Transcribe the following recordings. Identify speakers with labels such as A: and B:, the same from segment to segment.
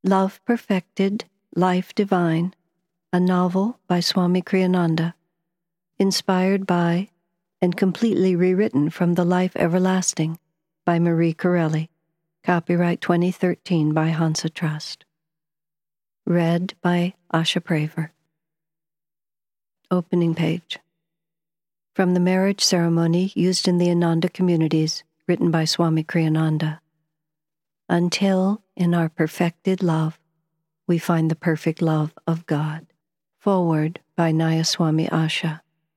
A: Love Perfected, Life Divine, a novel by Swami Kriyananda, inspired by and completely rewritten from The Life Everlasting by Marie Corelli. Copyright 2013 by Hansa Trust. Read by Asha Praver. Opening page. From the marriage ceremony used in the Ananda communities, written by Swami Kriyananda. Until, in our perfected love, we find the perfect love of God. Forward by Nayaswami Asha.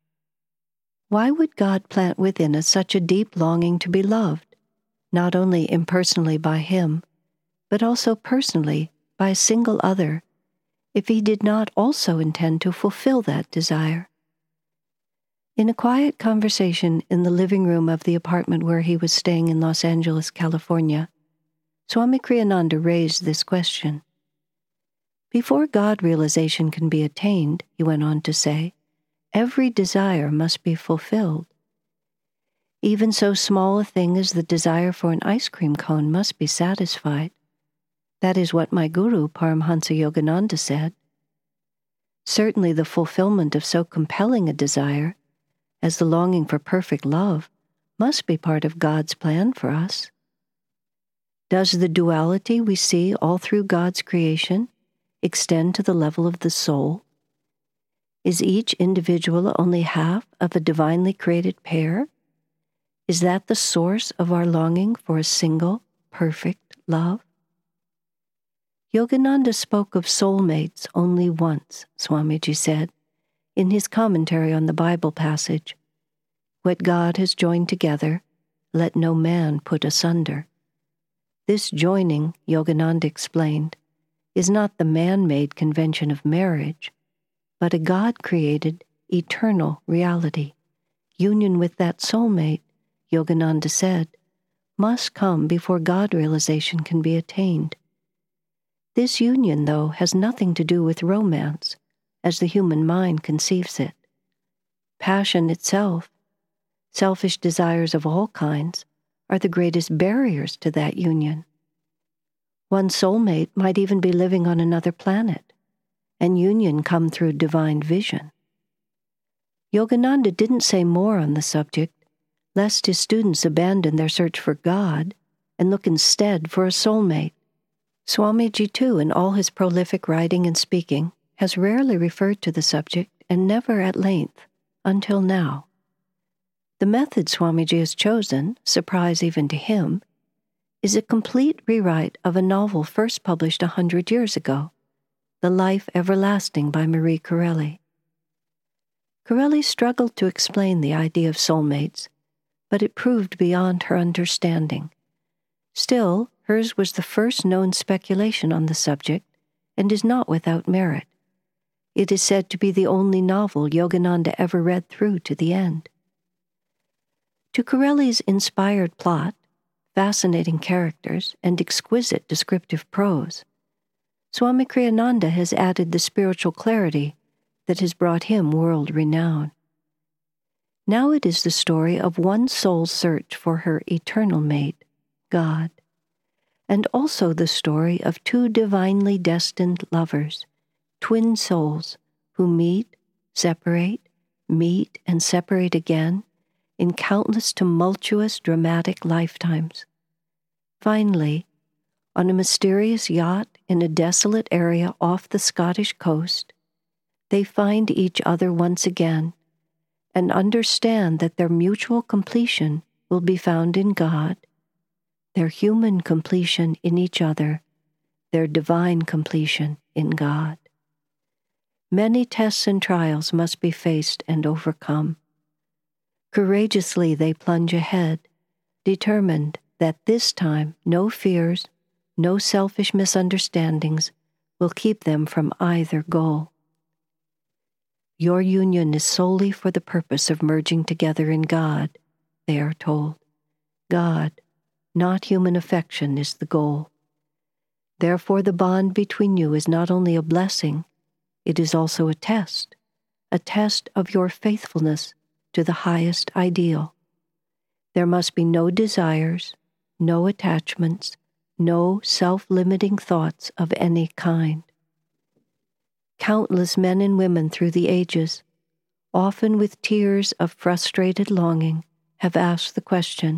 A: Why would God plant within us such a deep longing to be loved, not only impersonally by Him, but also personally by a single other, if He did not also intend to fulfill that desire? In a quiet conversation in the living room of the apartment where he was staying in Los Angeles, California, Swami Kriyananda raised this question. Before God realization can be attained, he went on to say, every desire must be fulfilled. Even so small a thing as the desire for an ice cream cone must be satisfied. That is what my guru, Paramhansa Yogananda, said. Certainly the fulfillment of so compelling a desire as the longing for perfect love must be part of God's plan for us. Does the duality we see all through God's creation extend to the level of the soul? Is each individual only half of a divinely created pair? Is that the source of our longing for a single, perfect love? Yogananda spoke of soulmates only once, Swamiji said, in his commentary on the Bible passage. What God has joined together, let no man put asunder. This joining, Yogananda explained, is not the man-made convention of marriage, but a God-created, eternal reality. Union with that soulmate, Yogananda said, must come before God realization can be attained. This union, though, has nothing to do with romance, as the human mind conceives it. Passion itself, selfish desires of all kinds, are the greatest barriers to that union. One soulmate might even be living on another planet, and union come through divine vision. Yogananda didn't say more on the subject, lest his students abandon their search for God and look instead for a soulmate. Swamiji, too, in all his prolific writing and speaking, has rarely referred to the subject and never at length, until now. The method Swamiji has chosen, surprise even to him, is a complete rewrite of a novel first published 100 years ago, The Life Everlasting by Marie Corelli. Corelli struggled to explain the idea of soulmates, but it proved beyond her understanding. Still, hers was the first known speculation on the subject and is not without merit. It is said to be the only novel Yogananda ever read through to the end. To Corelli's inspired plot, fascinating characters, and exquisite descriptive prose, Swami Kriyananda has added the spiritual clarity that has brought him world renown. Now it is the story of one soul's search for her eternal mate, God, and also the story of two divinely destined lovers, twin souls who meet and separate again in countless tumultuous dramatic lifetimes. Finally, on a mysterious yacht in a desolate area off the Scottish coast, they find each other once again and understand that their mutual completion will be found in God, their human completion in each other, their divine completion in God. Many tests and trials must be faced and overcome. Courageously they plunge ahead, determined that this time no fears, no selfish misunderstandings will keep them from either goal. Your union is solely for the purpose of merging together in God, they are told. God, not human affection, is the goal. Therefore the bond between you is not only a blessing, it is also a test of your faithfulness to the highest ideal. There must be no desires, no attachments, no self-limiting thoughts of any kind. Countless men and women through the ages, often with tears of frustrated longing, have asked the question,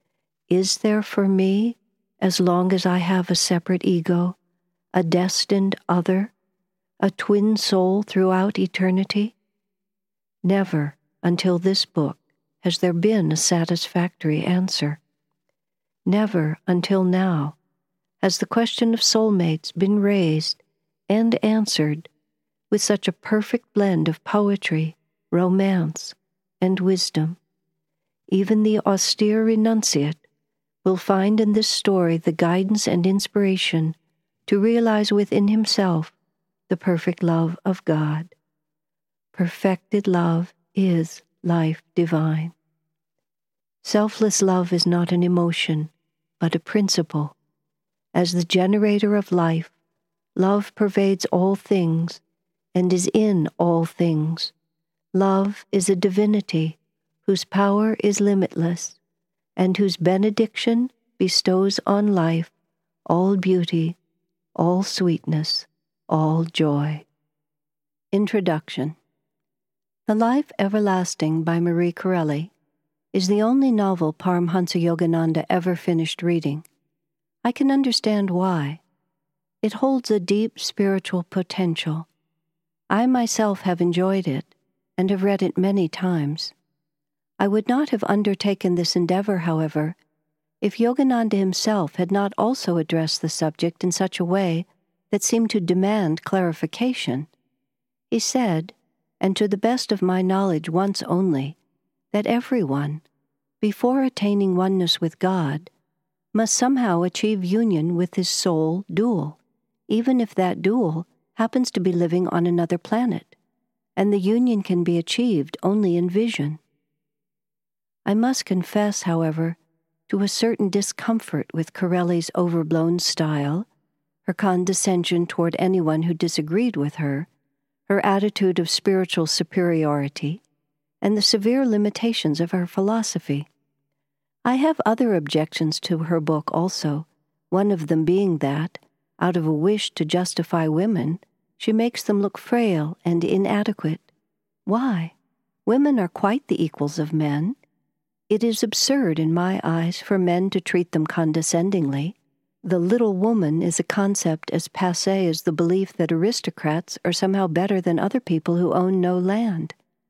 A: is there for me, as long as I have a separate ego, a destined other, a twin soul throughout eternity? Never, until this book, has there been a satisfactory answer. Never, until now, has the question of soulmates been raised and answered with such a perfect blend of poetry, romance, and wisdom. Even the austere renunciate will find in this story the guidance and inspiration to realize within himself the perfect love of God. Perfected love is life divine. Selfless love is not an emotion, but a principle. As the generator of life, love pervades all things and is in all things. Love is a divinity whose power is limitless and whose benediction bestows on life all beauty, all sweetness, all joy. Introduction. The Life Everlasting by Marie Corelli is the only novel Paramhansa Yogananda ever finished reading. I can understand why. It holds a deep spiritual potential. I myself have enjoyed it and have read it many times. I would not have undertaken this endeavor, however, if Yogananda himself had not also addressed the subject in such a way that seemed to demand clarification. He said, and to the best of my knowledge once only, that everyone, before attaining oneness with God, must somehow achieve union with his soul dual, even if that dual happens to be living on another planet, and the union can be achieved only in vision. I must confess, however, to a certain discomfort with Corelli's overblown style, her condescension toward anyone who disagreed with her, her attitude of spiritual superiority, and the severe limitations of her philosophy. I have other objections to her book also, one of them being that, out of a wish to justify women, she makes them look frail and inadequate. Why? Women are quite the equals of men. It is absurd in my eyes for men to treat them condescendingly. The little woman is a concept as passé as the belief that aristocrats are somehow better than other people who own no land.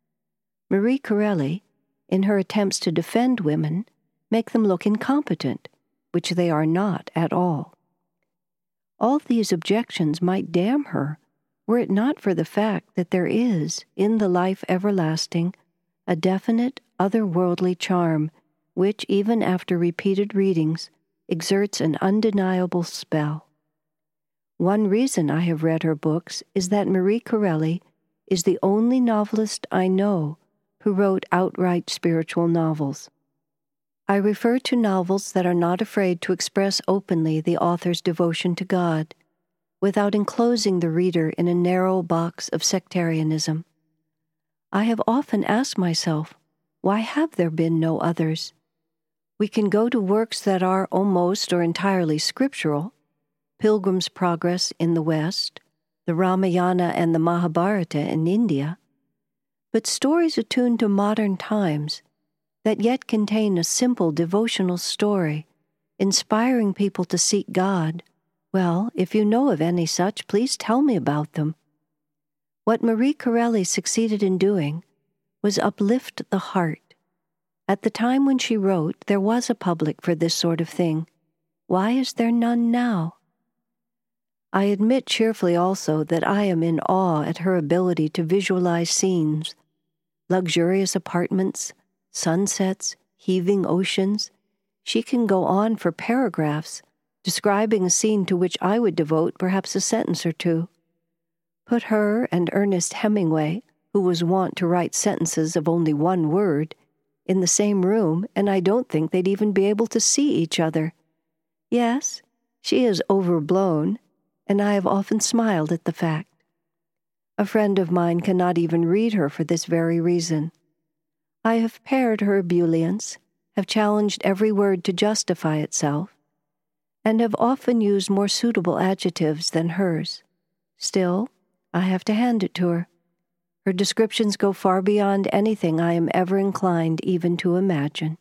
A: Marie Corelli, in her attempts to defend women, make them look incompetent, which they are not at all. All these objections might damn her, were it not for the fact that there is, in the Life Everlasting, a definite, otherworldly charm, which, even after repeated readings, exerts an undeniable spell. One reason I have read her books is that Marie Corelli is the only novelist I know who wrote outright spiritual novels. I refer to novels that are not afraid to express openly the author's devotion to God, without enclosing the reader in a narrow box of sectarianism. I have often asked myself, why have there been no others? We can go to works that are almost or entirely scriptural, Pilgrim's Progress in the West, the Ramayana and the Mahabharata in India, but stories attuned to modern times that yet contain a simple devotional story, inspiring people to seek God. Well, if you know of any such, please tell me about them. What Marie Corelli succeeded in doing was uplift the heart. At the time when she wrote, there was a public for this sort of thing. Why is there none now? I admit cheerfully also that I am in awe at her ability to visualize scenes, luxurious apartments, sunsets, heaving oceans. She can go on for paragraphs, describing a scene to which I would devote perhaps a sentence or two. Put her and Ernest Hemingway, who was wont to write sentences of only one word, in the same room, and I don't think they'd even be able to see each other. Yes, she is overblown, and I have often smiled at the fact. A friend of mine cannot even read her for this very reason. I have paired her ebullience, have challenged every word to justify itself, and have often used more suitable adjectives than hers. Still, I have to hand it to her. Her descriptions go far beyond anything I am ever inclined even to imagine.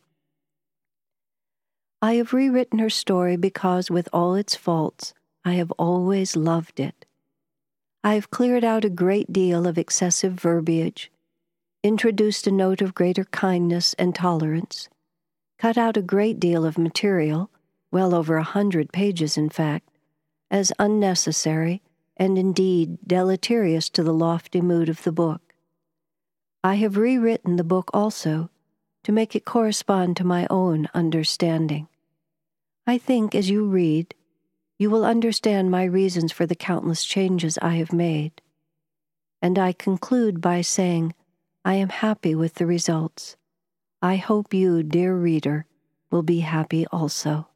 A: I have rewritten her story because, with all its faults, I have always loved it. I have cleared out a great deal of excessive verbiage, introduced a note of greater kindness and tolerance, cut out a great deal of material, well over 100 pages in fact, as unnecessary and indeed deleterious to the lofty mood of the book. I have rewritten the book also to make it correspond to my own understanding. I think, as you read, you will understand my reasons for the countless changes I have made. And I conclude by saying, I am happy with the results. I hope you, dear reader, will be happy also.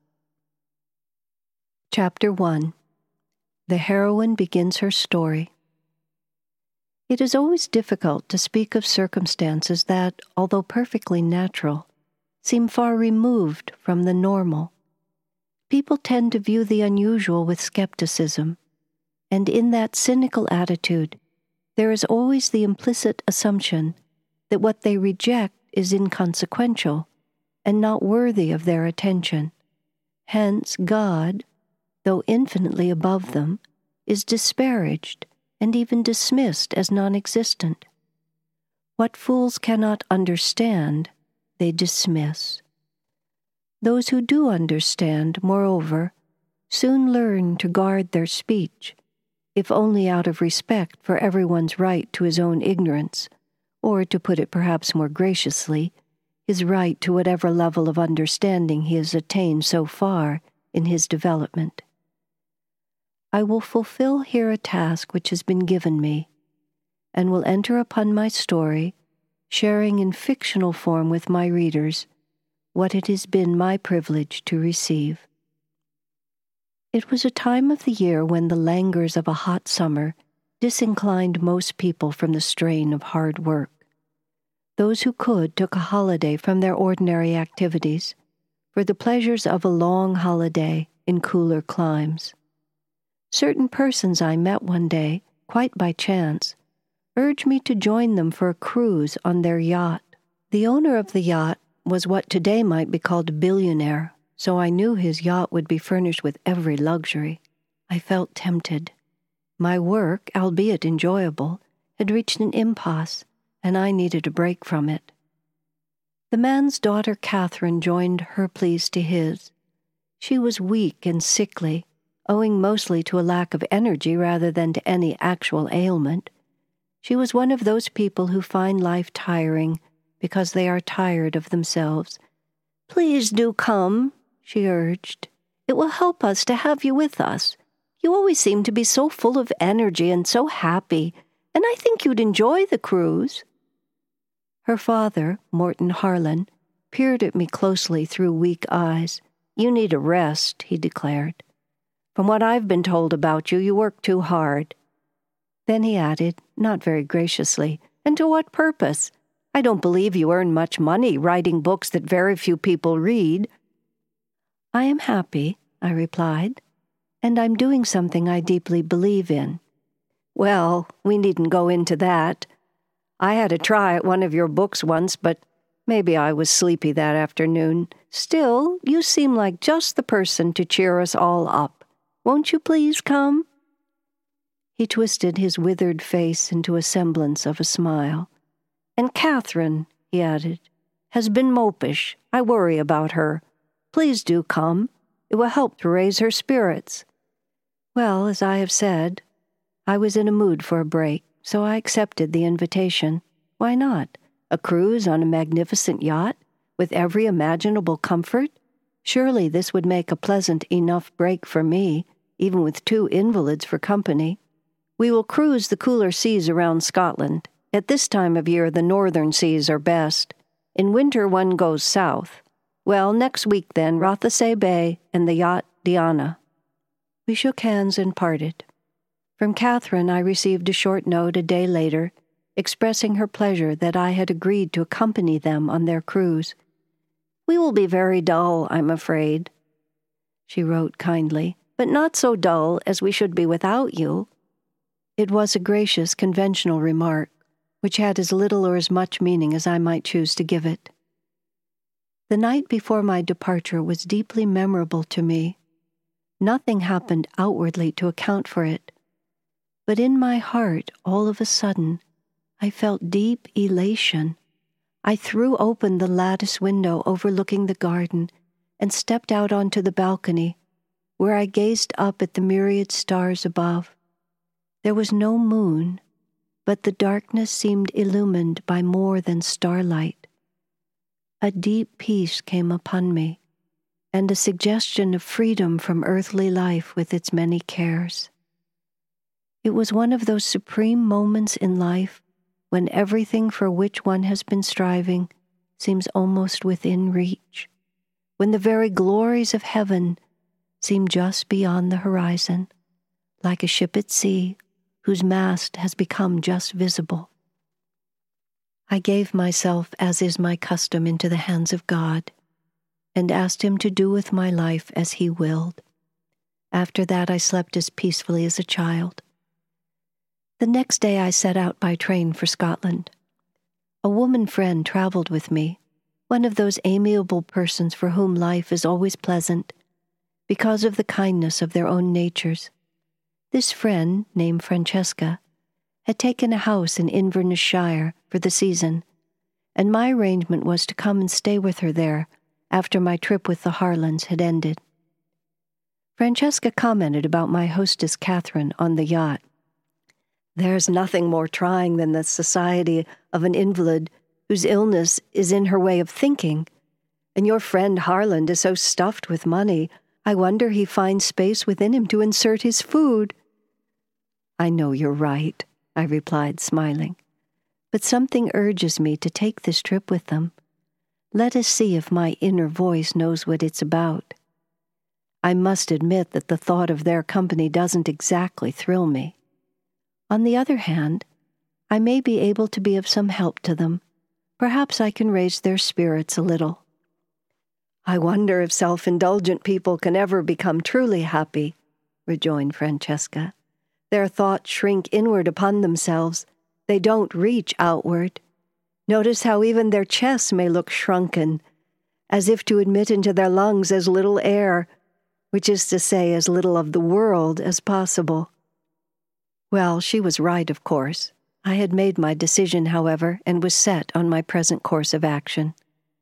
A: Chapter 1. The heroine begins her story. It is always difficult to speak of circumstances that, although perfectly natural, seem far removed from the normal. People tend to view the unusual with skepticism, and in that cynical attitude, there is always the implicit assumption that what they reject is inconsequential and not worthy of their attention. Hence, God, though infinitely above them, is disparaged and even dismissed as non-existent. What fools cannot understand, they dismiss. Those who do understand, moreover, soon learn to guard their speech, if only out of respect for everyone's right to his own ignorance, or, to put it perhaps more graciously, his right to whatever level of understanding he has attained so far in his development. I will fulfill here a task which has been given me, and will enter upon my story, sharing in fictional form with my readers what it has been my privilege to receive. It was a time of the year when the languors of a hot summer disinclined most people from the strain of hard work. Those who could took a holiday from their ordinary activities for the pleasures of a long holiday in cooler climes. Certain persons I met one day, quite by chance, urged me to join them for a cruise on their yacht. The owner of the yacht was what today might be called a billionaire, so I knew his yacht would be furnished with every luxury. I felt tempted. My work, albeit enjoyable, had reached an impasse, and I needed a break from it. The man's daughter Catherine joined her pleas to his. She was weak and sickly, owing mostly to a lack of energy rather than to any actual ailment. She was one of those people who find life tiring because they are tired of themselves. "Please do come," she urged. "It will help us to have you with us. You always seem to be so full of energy and so happy, and I think you'd enjoy the cruise." Her father, Morton Harlan, peered at me closely through weak eyes. "You need a rest," he declared. "From what I've been told about you, you work too hard." Then he added, not very graciously, "And to what purpose? I don't believe you earn much money writing books that very few people read." "I am happy," I replied, "and I'm doing something I deeply believe in." "Well, we needn't go into that. I had a try at one of your books once, but maybe I was sleepy that afternoon. Still, you seem like just the person to cheer us all up. Won't you please come?" He twisted his withered face into a semblance of a smile. "And Catherine," he added, "has been mopish. I worry about her. Please do come. It will help to raise her spirits." Well, as I have said, I was in a mood for a break, so I accepted the invitation. Why not? A cruise on a magnificent yacht, with every imaginable comfort? Surely this would make a pleasant enough break for me, even with 2 invalids for company. We will cruise the cooler seas around Scotland. At this time of year, the northern seas are best. In winter, one goes south. Well, next week then, Rothesay Bay and the yacht Diana. We shook hands and parted. From Catherine I received a short note a day later, expressing her pleasure that I had agreed to accompany them on their cruise. "We will be very dull, I'm afraid." she wrote kindly, "but not so dull as we should be without you." It was a gracious, conventional remark, which had as little or as much meaning as I might choose to give it. The night before my departure was deeply memorable to me. Nothing happened outwardly to account for it, but in my heart, all of a sudden, I felt deep elation. I threw open the lattice window overlooking the garden and stepped out onto the balcony, where I gazed up at the myriad stars above. There was no moon, but the darkness seemed illumined by more than starlight. A deep peace came upon me, and a suggestion of freedom from earthly life with its many cares. It was one of those supreme moments in life when everything for which one has been striving seems almost within reach, when the very glories of heaven seem just beyond the horizon, like a ship at sea whose mast has become just visible. I gave myself, as is my custom, into the hands of God, and asked him to do with my life as he willed. After that, I slept as peacefully as a child. The next day I set out by train for Scotland. A woman friend traveled with me, one of those amiable persons for whom life is always pleasant, because of the kindness of their own natures. This friend, named Francesca, had taken a house in Inverness Shire for the season, and my arrangement was to come and stay with her there after my trip with the Harlands had ended. Francesca commented about my hostess Catherine on the yacht. "There's nothing more trying than the society of an invalid whose illness is in her way of thinking, and your friend Harland is so stuffed with money, I wonder he finds space within him to insert his food." "I know you're right," I replied, smiling, "but something urges me to take this trip with them. Let us see if my inner voice knows what it's about. I must admit that the thought of their company doesn't exactly thrill me. On the other hand, I may be able to be of some help to them. Perhaps I can raise their spirits a little." "I wonder if self-indulgent people can ever become truly happy," rejoined Francesca. "Their thoughts shrink inward upon themselves. They don't reach outward. Notice how even their chests may look shrunken, as if to admit into their lungs as little air, which is to say as little of the world as possible." Well, she was right, of course. I had made my decision, however, and was set on my present course of action.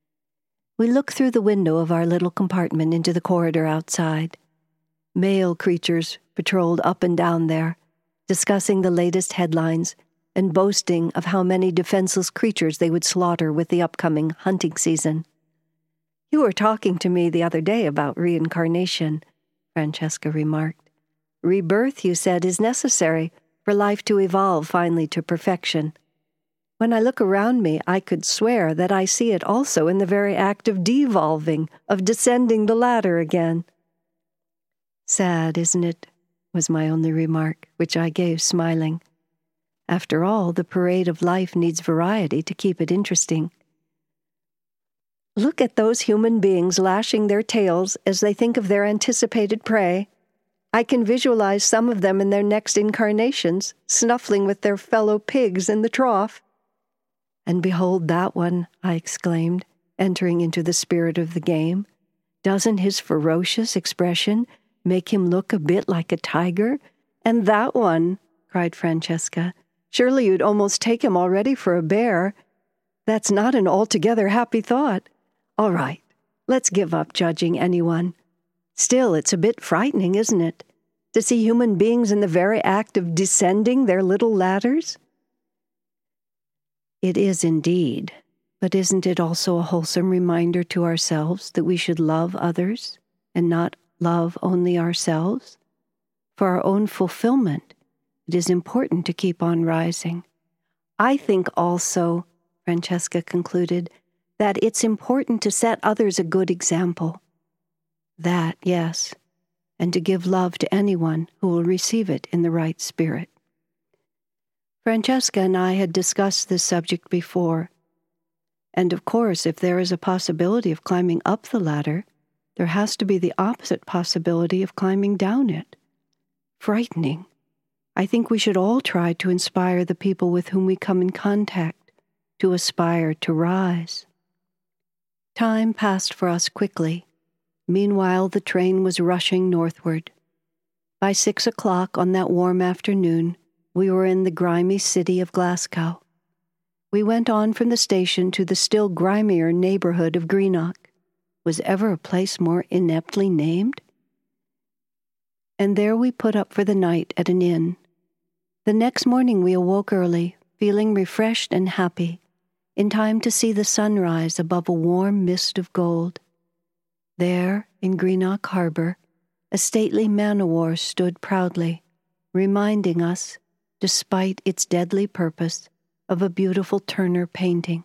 A: We looked through the window of our little compartment into the corridor outside. Male creatures patrolled up and down there, discussing the latest headlines and boasting of how many defenseless creatures they would slaughter with the upcoming hunting season. "You were talking to me the other day about reincarnation," Francesca remarked. "Rebirth, you said, is necessary for life to evolve finally to perfection. When I look around me, I could swear that I see it also in the very act of devolving, of descending the ladder again." "Sad, isn't it?" was my only remark, which I gave smiling. After all, the parade of life needs variety to keep it interesting. "Look at those human beings lashing their tails as they think of their anticipated prey. I can visualize some of them in their next incarnations, snuffling with their fellow pigs in the trough." "And behold that one," I exclaimed, entering into the spirit of the game. "Doesn't his ferocious expression make him look a bit like a tiger?" "And that one," cried Francesca. "Surely you'd almost take him already for a bear. That's not an altogether happy thought. All right, let's give up judging anyone. Still, it's a bit frightening, isn't it, to see human beings in the very act of descending their little ladders?" "It is indeed, but isn't it also a wholesome reminder to ourselves that we should love others and not love only ourselves? For our own fulfillment, it is important to keep on rising. I think also," Francesca concluded, "that it's important to set others a good example. That, yes, and to give love to anyone who will receive it in the right spirit." Francesca and I had discussed this subject before, and of course, if there is a possibility of climbing up the ladder, There has to be the opposite possibility of climbing down it. Frightening. I think we should all try to inspire the people with whom we come in contact to aspire to rise. Time passed for us quickly. Meanwhile, the train was rushing northward. By 6 o'clock on that warm afternoon, we were in the grimy city of Glasgow. We went on from the station to the still grimier neighborhood of Greenock. Was ever a place more ineptly named? And there we put up for the night at an inn. The next morning we awoke early, feeling refreshed and happy, in time to see the sun rise above a warm mist of gold. There, in Greenock Harbor, a stately man-o'-war stood proudly, reminding us, despite its deadly purpose, of a beautiful Turner painting.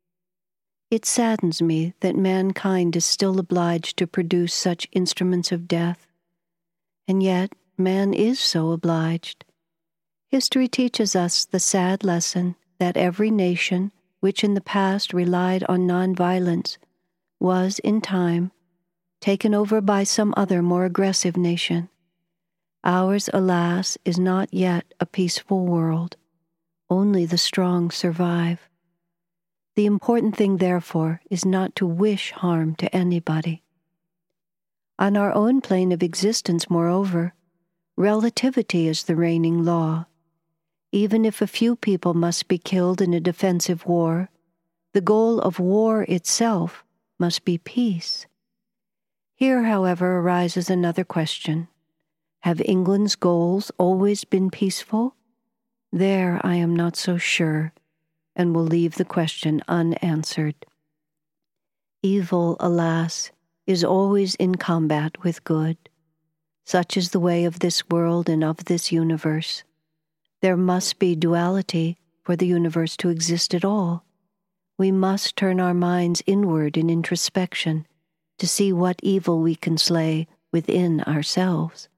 A: It saddens me that mankind is still obliged to produce such instruments of death, and yet man is so obliged. History teaches us the sad lesson that every nation which in the past relied on nonviolence was, in time, taken over by some other more aggressive nation. Ours, alas, is not yet a peaceful world. Only the strong survive. The important thing, therefore, is not to wish harm to anybody. On our own plane of existence, moreover, relativity is the reigning law. Even if a few people must be killed in a defensive war, the goal of war itself must be peace. Here, however, arises another question. Have England's goals always been peaceful? There I am not so sure, and will leave the question unanswered. Evil, alas, is always in combat with good. Such is the way of this world and of this universe. There must be duality for the universe to exist at all. We must turn our minds inward in introspection to see what evil we can slay within ourselves.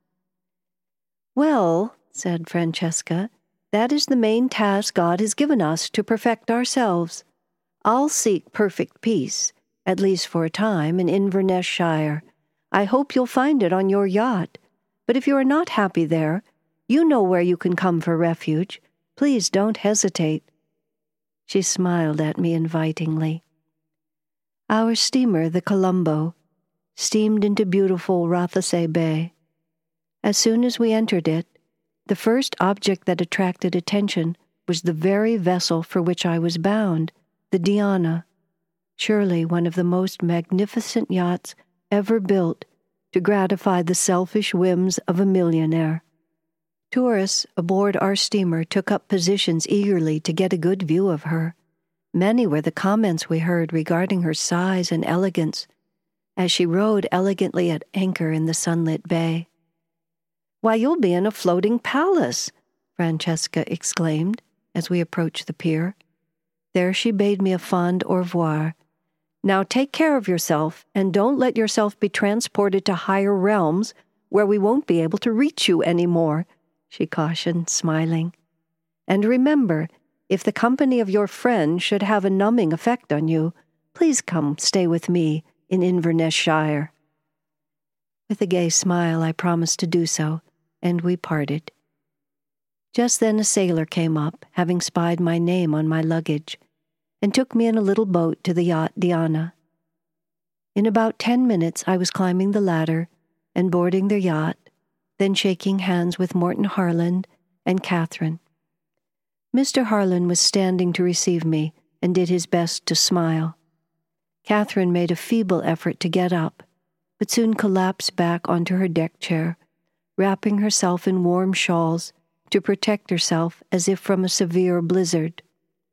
A: Well, said Francesca, that is the main task God has given us, to perfect ourselves. I'll seek perfect peace, at least for a time, in Inverness Shire. I hope you'll find it on your yacht. But if you are not happy there, you know where you can come for refuge. Please don't hesitate. She smiled at me invitingly. Our steamer, the Colombo, steamed into beautiful Rothesay Bay. As soon as we entered it, the first object that attracted attention was the very vessel for which I was bound, the Diana, surely one of the most magnificent yachts ever built to gratify the selfish whims of a millionaire. Tourists aboard our steamer took up positions eagerly to get a good view of her. Many were the comments we heard regarding her size and elegance, as she rode elegantly at anchor in the sunlit bay. "Why, you'll be in a floating palace," Francesca exclaimed as we approached the pier. There she bade me a fond au revoir. "Now take care of yourself, and don't let yourself be transported to higher realms where we won't be able to reach you any more," she cautioned, smiling. "And remember, if the company of your friend should have a numbing effect on you, please come stay with me in Inverness Shire." With a gay smile, I promised to do so, and we parted. Just then a sailor came up, having spied my name on my luggage, and took me in a little boat to the yacht Diana. In about 10 minutes I was climbing the ladder and boarding the yacht, then shaking hands with Morton Harland and Catherine. Mr. Harland was standing to receive me and did his best to smile. Catherine made a feeble effort to get up, but soon collapsed back onto her deck chair, wrapping herself in warm shawls to protect herself as if from a severe blizzard.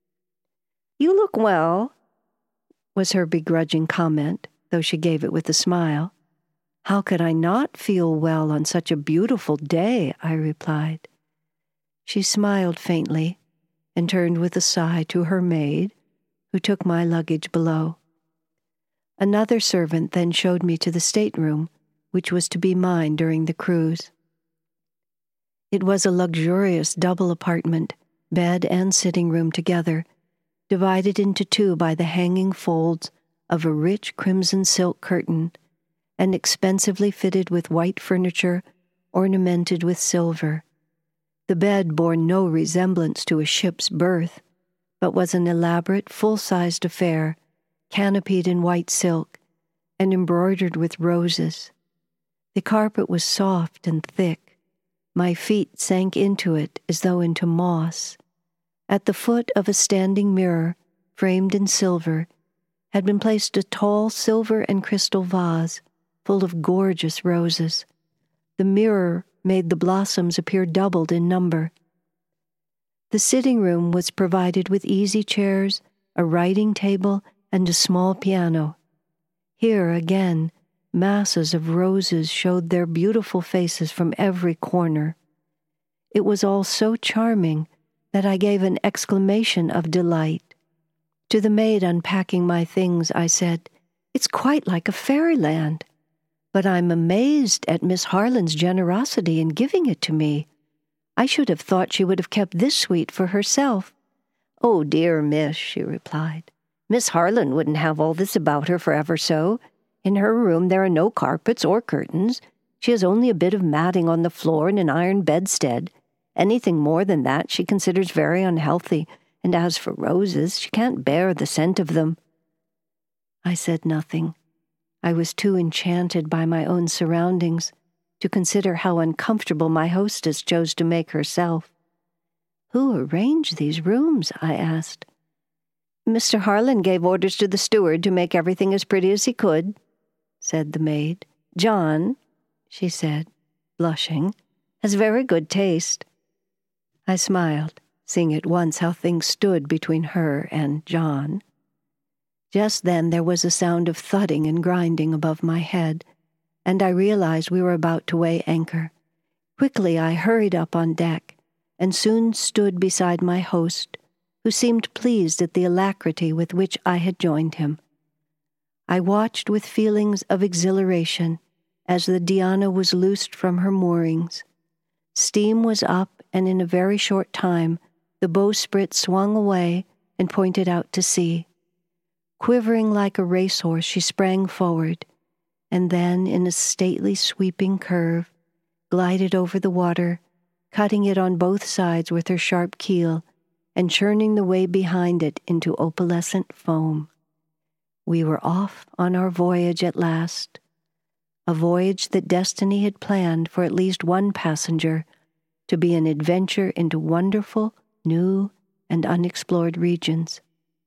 A: "You look well," was her begrudging comment, though she gave it with a smile. "How could I not feel well on such a beautiful day?" I replied. She smiled faintly and turned with a sigh to her maid, who took my luggage below. Another servant then showed me to the stateroom, which was to be mine during the cruise. It was a luxurious double apartment, bed and sitting room together, divided into two by the hanging folds of a rich crimson silk curtain, and expensively fitted with white furniture ornamented with silver. The bed bore no resemblance to a ship's berth, but was an elaborate, full-sized affair, canopied in white silk and embroidered with roses. The carpet was soft and thick. My feet sank into it as though into moss. At the foot of a standing mirror, framed in silver, had been placed a tall silver and crystal vase full of gorgeous roses. The mirror made the blossoms appear doubled in number. The sitting room was provided with easy chairs, a writing table, and a small piano. Here, again, masses of roses showed their beautiful faces from every corner. It was all so charming that I gave an exclamation of delight. To the maid unpacking my things, I said, "It's quite like a fairyland. But I'm amazed at Miss Harland's generosity in giving it to me. I should have thought she would have kept this suite for herself." "Oh, dear, miss," she replied. "Miss Harland wouldn't have all this about her forever so. In her room there are no carpets or curtains. She has only a bit of matting on the floor and an iron bedstead. Anything more than that she considers very unhealthy, and as for roses, she can't bear the scent of them." I said nothing. I was too enchanted by my own surroundings to consider how uncomfortable my hostess chose to make herself. "Who arranged these rooms?" I asked. "Mr. Harland gave orders to the steward to make everything as pretty as he could," said the maid. "John," she said, blushing, "has very good taste." I smiled, seeing at once how things stood between her and John. Just then there was a sound of thudding and grinding above my head, and I realized we were about to weigh anchor. Quickly I hurried up on deck, and soon stood beside my host, who seemed pleased at the alacrity with which I had joined him. I watched with feelings of exhilaration as the Diana was loosed from her moorings. Steam was up, and in a very short time the bowsprit swung away and pointed out to sea. Quivering like a racehorse, she sprang forward, and then, in a stately sweeping curve, glided over the water, cutting it on both sides with her sharp keel and churning the way behind it into opalescent foam. We were off on our voyage at last, a voyage that destiny had planned for at least one passenger to be an adventure into wonderful, new, and unexplored regions.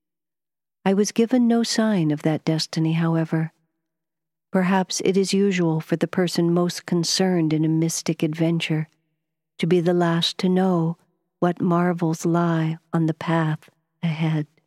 A: I was given no sign of that destiny, however. Perhaps it is usual for the person most concerned in a mystic adventure to be the last to know what marvels lie on the path ahead.